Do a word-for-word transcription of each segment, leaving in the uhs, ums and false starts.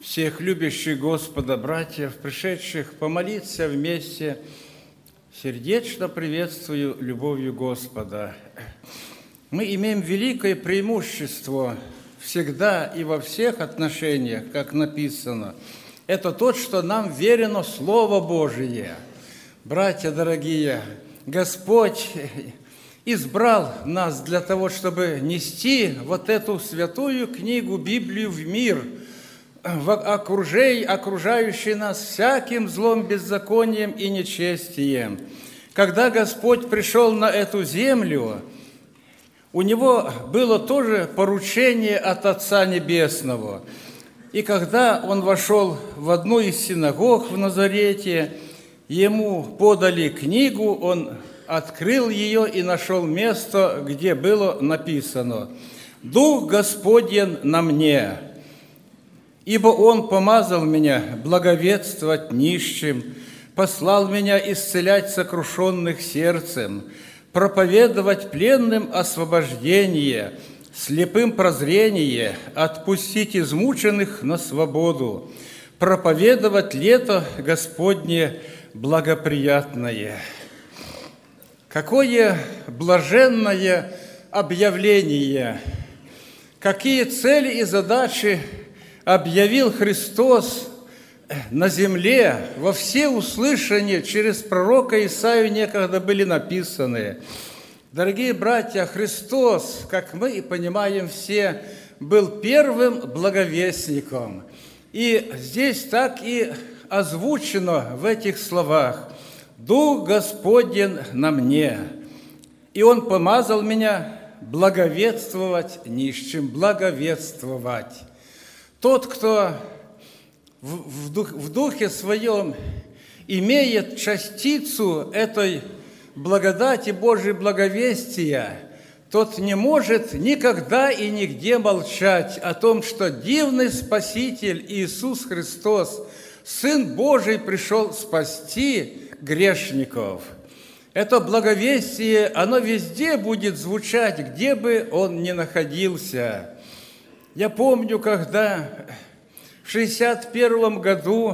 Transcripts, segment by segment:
всех любящих Господа братьев, пришедших помолиться вместе, сердечно приветствую любовью Господа. Мы имеем великое преимущество всегда и во всех отношениях, как написано. Это то, что нам верено Слово Божие. Братья дорогие, Господь избрал нас для того, чтобы нести вот эту святую книгу, Библию, в мир, в окружей, окружающий нас всяким злом, беззаконием и нечестием. Когда Господь пришел на эту землю, у Него было тоже поручение от Отца Небесного. И когда Он вошел в одну из синагог в Назарете, Ему подали книгу, Он открыл ее и нашел место, где было написано: «Дух Господень на мне, ибо Он помазал меня благовествовать нищим, послал меня исцелять сокрушенных сердцем, проповедовать пленным освобождение, слепым прозрение, отпустить измученных на свободу, проповедовать лето Господне благоприятное». Какое блаженное объявление! Какие цели и задачи объявил Христос на земле, во всеуслышание через пророка Исаию некогда были написаны. Дорогие братья, Христос, как мы и понимаем все, был первым благовестником. И здесь так и озвучено в этих словах: «Дух Господень на мне, и Он помазал меня благовествовать нищим», благовествовать. Тот, кто в, в, дух, в духе своем имеет частицу этой благодати Божьей благовестия, тот не может никогда и нигде молчать о том, что дивный Спаситель Иисус Христос, Сын Божий, пришел спасти грешников. Это благовестие, оно везде будет звучать, где бы он ни находился. Я помню, когда в шестьдесят первом году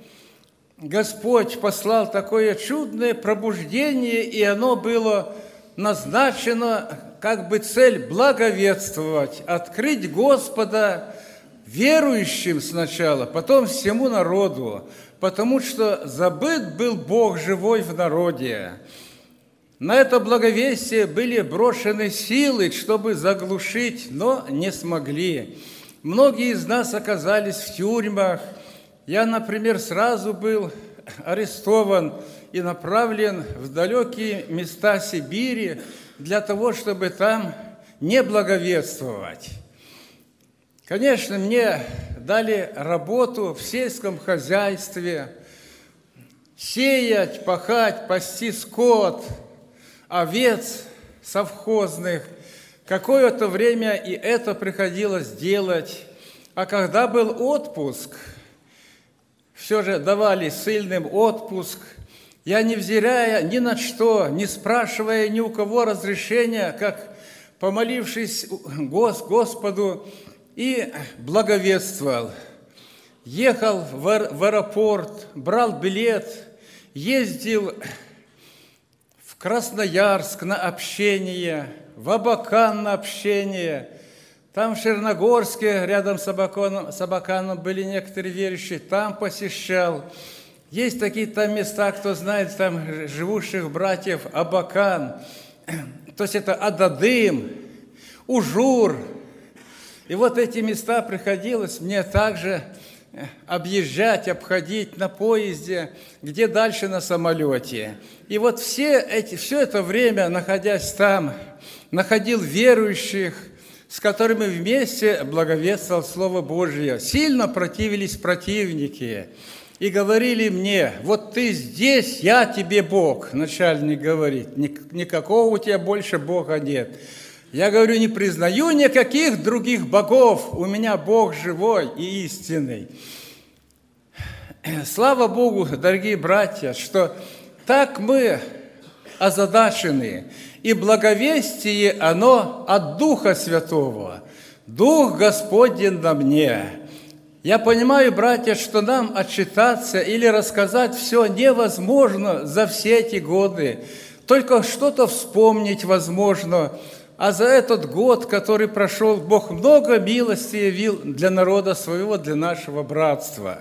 Господь послал такое чудное пробуждение, и оно было назначено, как бы цель благовествовать, открыть Господа верующим сначала, потом всему народу, потому что забыт был Бог живой в народе. На это благовестие были брошены силы, чтобы заглушить, но не смогли. Многие из нас оказались в тюрьмах. Я, например, сразу был арестован и направлен в далекие места Сибири для того, чтобы там не благовествовать. Конечно, мне дали работу в сельском хозяйстве, сеять, пахать, пасти скот, овец совхозных. Какое-то время и это приходилось делать. А когда был отпуск, все же давали ссыльным отпуск, я, невзирая ни на что, не спрашивая ни у кого разрешения, как помолившись Господу, и благовествовал. Ехал в аэропорт, брал билет, ездил в Красноярск на общение, в Абакан на общение. Там в Черногорске, рядом с Абаканом, с Абаканом были некоторые верующие, там посещал. Есть такие там места, кто знает, там живущих братьев, Абакан, то есть это Ададым, Ужур. И вот эти места приходилось мне также объезжать, обходить на поезде, где дальше на самолете. И вот все эти, все это время, находясь там, находил верующих, с которыми вместе благовествовал Слово Божие. Сильно противились противники и говорили мне: вот ты здесь, я тебе Бог. Начальник говорит: никакого у тебя больше Бога нет. Я говорю: не признаю никаких других богов, у меня Бог живой и истинный. Слава Богу, дорогие братья, что так мы озадачены, и благовестие, оно от Духа Святого. Дух Господень на мне, Я понимаю, братья, что нам отчитаться или рассказать все невозможно за все эти годы. Только что-то вспомнить возможно. А за этот год, который прошел, Бог много милости явил для народа своего, для нашего братства.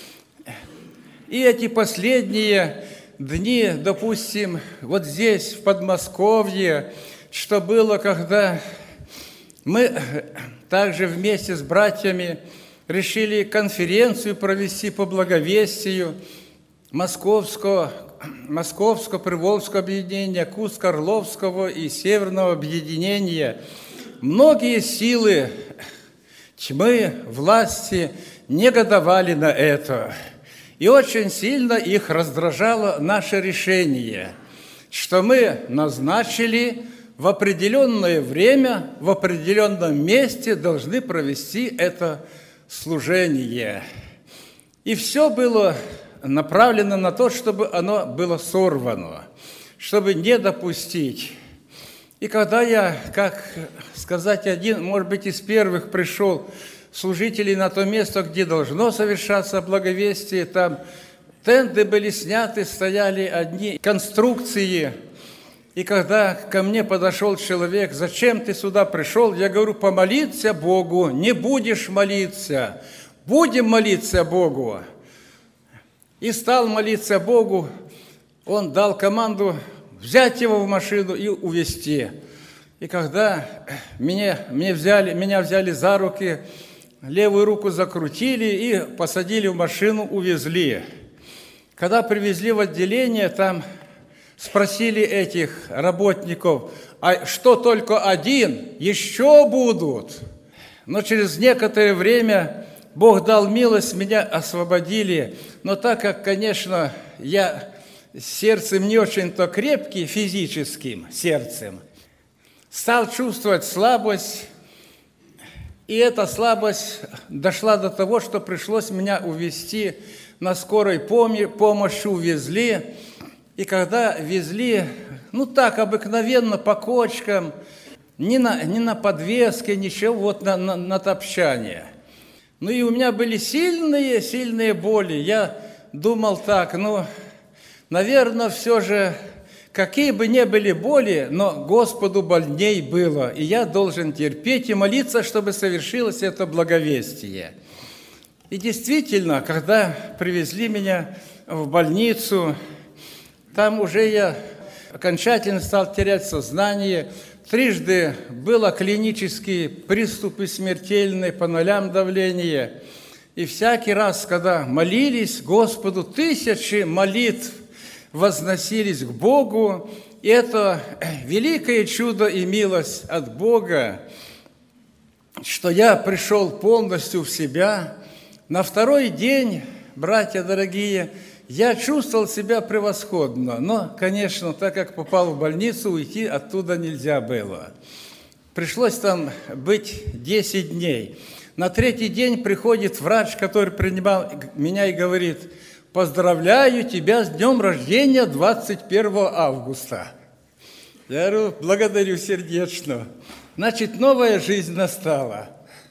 И эти последние дни, допустим, вот здесь, в Подмосковье, что было, когда мы также вместе с братьями решили конференцию провести по благовестию Московского, Московского Приволжского объединения, Курско-Орловского и Северного объединения. Многие силы тьмы, власти негодовали на это. И очень сильно их раздражало наше решение, что мы назначили в определенное время, в определенном месте должны провести это служение. И все было направлено на то, чтобы оно было сорвано, чтобы не допустить. И когда я, как сказать, один, может быть, из первых пришел служителей на то место, где должно совершаться благовестие, там тенты были сняты, стояли одни конструкции. И когда ко мне подошел человек: зачем ты сюда пришел? Я говорю: помолиться Богу. Не будешь молиться, будем молиться Богу. И стал молиться Богу. Он дал команду взять его в машину и увезти. И когда меня, меня, взяли, меня взяли за руки, левую руку закрутили и посадили в машину, увезли. Когда привезли в отделение, там спросили этих работников: а что, только один? Еще будут? Но через некоторое время Бог дал милость, меня освободили. Но так как, конечно, я сердцем не очень-то крепкий, физическим сердцем, стал чувствовать слабость, и эта слабость дошла до того, что пришлось меня увезти на скорой помощи, увезли. И когда везли, ну так, обыкновенно, по кочкам, не на, не на подвеске, ничего, вот на, на, на топчане. Ну и у меня были сильные, сильные боли. Я думал так, ну, наверное, все же, какие бы ни были боли, но Господу больней было, и я должен терпеть и молиться, чтобы совершилось это благовестие. И действительно, когда привезли меня в больницу, там уже я окончательно стал терять сознание. Трижды было клинические приступы смертельные, по нолям давления. И всякий раз, когда молились Господу, тысячи молитв возносились к Богу. И это великое чудо и милость от Бога, что я пришел полностью в себя. На второй день, братья дорогие, я чувствовал себя превосходно, но, конечно, так как попал в больницу, уйти оттуда нельзя было. Пришлось там быть десять дней. На третий день приходит врач, который принимал меня, и говорит: поздравляю тебя с днем рождения двадцать первого августа. Я говорю: благодарю сердечно. Значит, новая жизнь настала.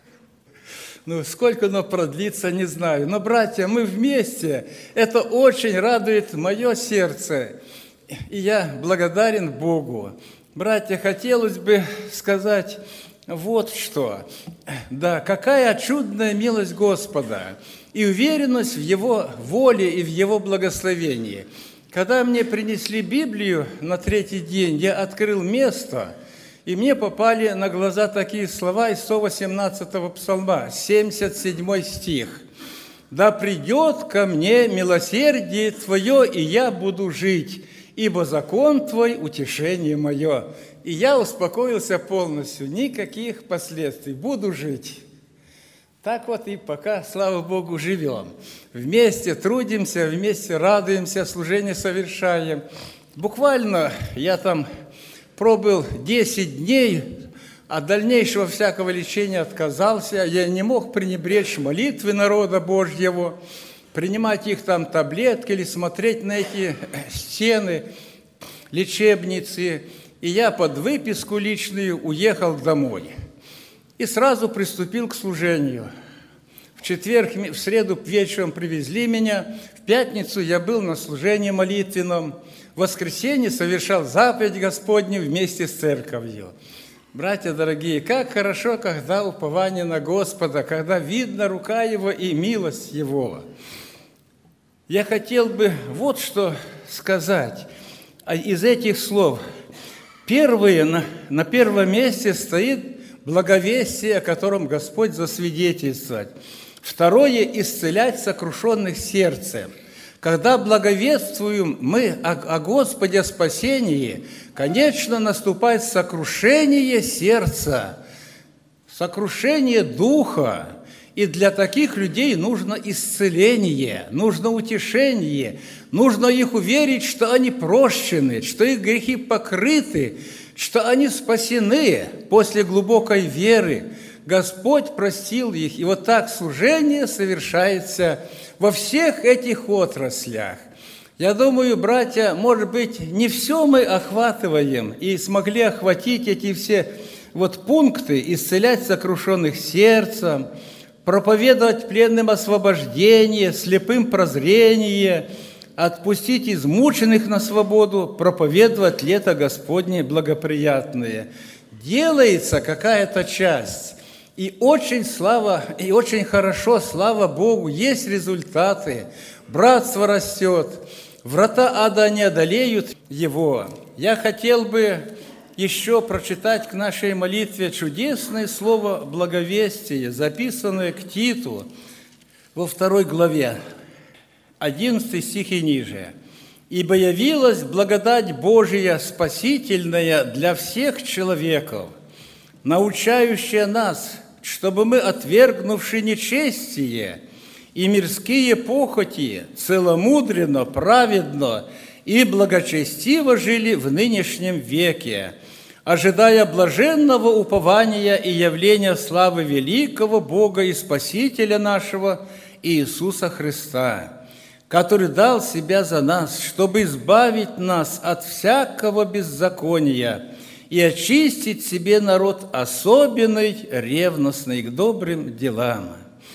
Ну, сколько оно продлится, не знаю. Но, братья, мы вместе. Это очень радует мое сердце. И я благодарен Богу. Братья, хотелось бы сказать вот что. Да, какая чудная милость Господа и уверенность в Его воле и в Его благословении. Когда мне принесли Библию на третий день, я открыл место, и мне попали на глаза такие слова из сто восемнадцатого псалма, семьдесят седьмой стих. «Да придет ко мне милосердие Твое, и я буду жить, ибо закон Твой – утешение мое». И я успокоился полностью, никаких последствий, буду жить. Так вот и пока, слава Богу, живем. Вместе трудимся, вместе радуемся, служение совершаем. Буквально я там пробыл десять дней, от дальнейшего всякого лечения отказался. Я не мог пренебречь молитвы народа Божьего, принимать их там таблетки или смотреть на эти стены лечебницы. И я под выписку личную уехал домой. И сразу приступил к служению. В четверг, в среду вечером привезли меня. В пятницу я был на служении молитвенном. В воскресенье совершал заповедь Господню вместе с церковью. Братья дорогие, как хорошо, когда упование на Господа, когда видно рука Его и милость Его. Я хотел бы вот что сказать из этих слов. Первое, на, на первом месте стоит благовестие, о котором Господь засвидетельствует. Второе – исцелять сокрушенных сердцем. Когда благовествуем мы о, о Господе спасении, конечно, наступает сокрушение сердца, сокрушение духа. И для таких людей нужно исцеление, нужно утешение, нужно их уверить, что они прощены, что их грехи покрыты, что они спасены после глубокой веры. Господь простил их, и вот так служение совершается во всех этих отраслях. Я думаю, братья, может быть, не все мы охватываем и смогли охватить эти все вот пункты, исцелять сокрушенных сердцем, проповедовать пленным освобождение, слепым прозрение, отпустить измученных на свободу, проповедовать лето Господне благоприятное. Делается какая-то часть, и очень слава, и очень хорошо, слава Богу, есть результаты, братство растет, врата ада не одолеют его. Я хотел бы еще прочитать к нашей молитве чудесное слово благовестия, записанное к Титу во второй главе, одиннадцатый стих и ниже. «Ибо явилась благодать Божия спасительная для всех человеков, научающая нас, чтобы мы, отвергнувши нечестие и мирские похоти, целомудренно, праведно и благочестиво жили в нынешнем веке, ожидая блаженного упования и явления славы великого Бога и Спасителя нашего Иисуса Христа, который дал Себя за нас, чтобы избавить нас от всякого беззакония и очистить себе народ особенный, ревностный к добрым делам».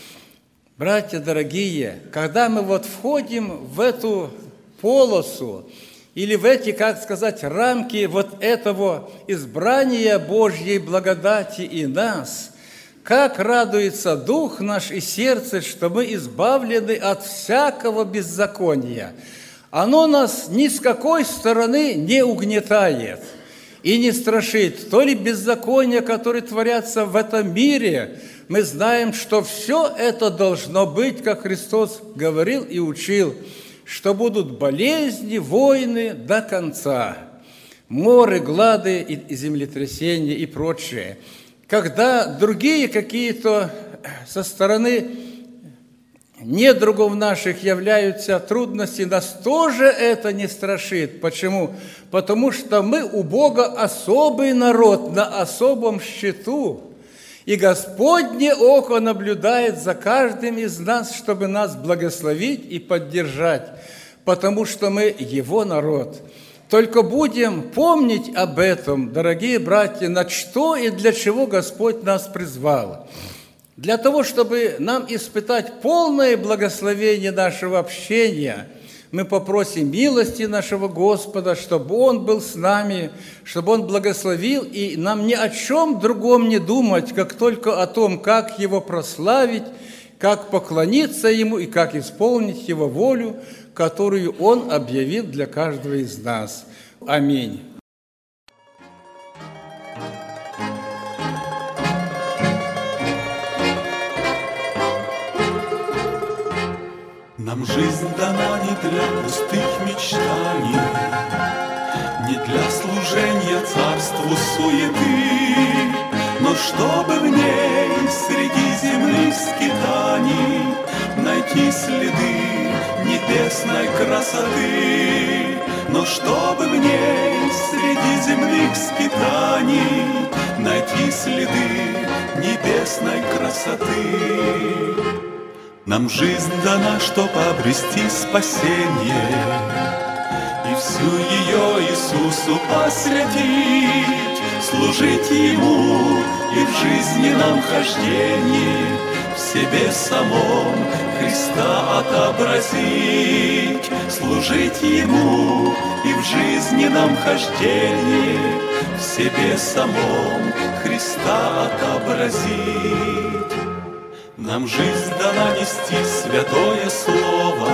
Братья дорогие, когда мы вот входим в эту полосу, или в эти, как сказать, рамки вот этого избрания Божьей благодати и нас, как радуется дух наш и сердце, что мы избавлены от всякого беззакония. Оно нас ни с какой стороны не угнетает и не страшит. То ли беззакония, которые творятся в этом мире, мы знаем, что все это должно быть, как Христос говорил и учил, что будут болезни, войны до конца, моры, глады и землетрясения и прочее. Когда другие какие-то со стороны недругов наших являются трудности, нас тоже это не страшит. Почему? Потому что мы у Бога особый народ, на особом счету. И Господне око наблюдает за каждым из нас, чтобы нас благословить и поддержать, потому что мы Его народ. Только будем помнить об этом, дорогие братья, на что и для чего Господь нас призвал. Для того, чтобы нам испытать полное благословение нашего общения, мы попросим милости нашего Господа, чтобы Он был с нами, чтобы Он благословил, и нам ни о чем другом не думать, как только о том, как Его прославить, как поклониться Ему и как исполнить Его волю, которую Он объявил для каждого из нас. Аминь. Нам жизнь дана не для пустых мечтаний, не для служения царству суеты, но чтобы в ней среди земных скитаний найти следы небесной красоты, но чтобы в ней среди земных скитаний найти следы небесной красоты. Нам жизнь дана, чтоб обрести спасение и всю ее Иисусу посвятить, служить Ему и в жизненном хождении в себе самом Христа отобразить, служить Ему и в жизненном хождении в себе самом Христа отобразить. Нам жизнь дана нести святое слово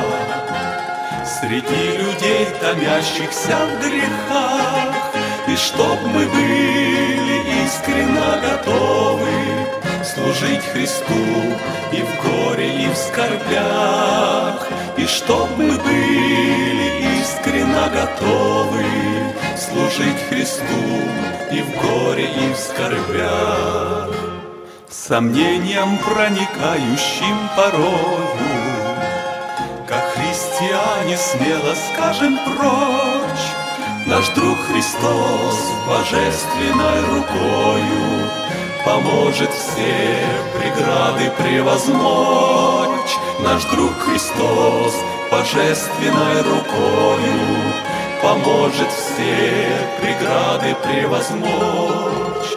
среди людей, томящихся в грехах, и чтоб мы были искренно готовы служить Христу и в горе, и в скорбях, и чтоб мы были искренно готовы служить Христу и в горе, и в скорбях. Сомнением проникающим порою, как христиане смело скажем прочь, наш друг Христос божественной рукою поможет все преграды превозмочь. Наш друг Христос божественной рукою поможет все преграды превозмочь.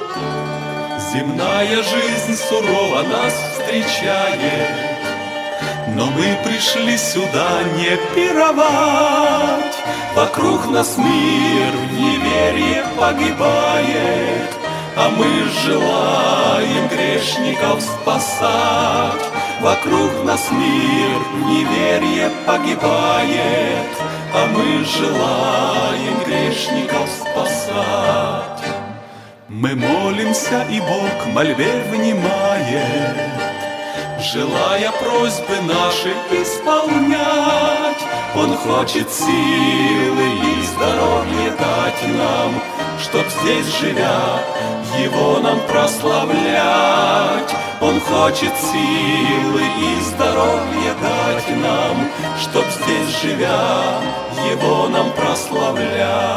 Земная жизнь сурово нас встречает, но мы пришли сюда не пировать. Вокруг нас мир в неверии погибает, а мы желаем грешников спасать. Вокруг нас мир в неверии погибает, а мы желаем грешников спасать. Мы молимся, и Бог мольбе внимает, желая просьбы наши исполнять. Он хочет силы и здоровье дать нам, чтоб здесь живя Его нам прославлять. Он хочет силы и здоровье дать нам, чтоб здесь живя Его нам прославлять.